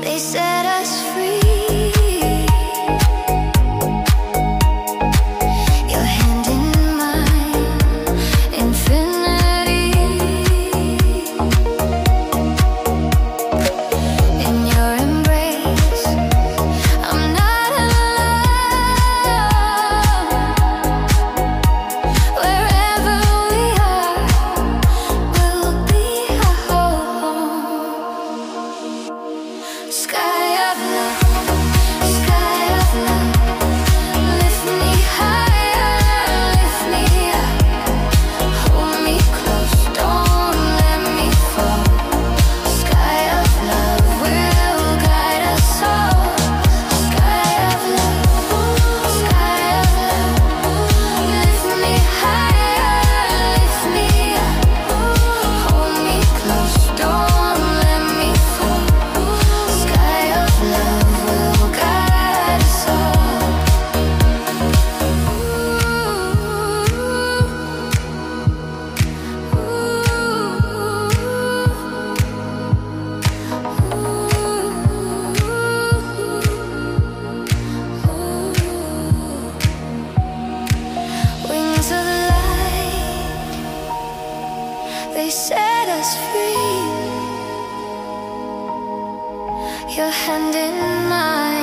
They set us free. Your hand in mine, infinity. In your embrace, I'm not alone. Wherever we are, we'll be home. Sky of love, lift me higher, lift me up. Hold me close, don't let me fall. Sky of love will guide us all. Sky of love, lift me higher, lift me up. Hold me close, don't let me fall. Sky of love will guide us all. Wings of light, they set us free. Your hand in mine.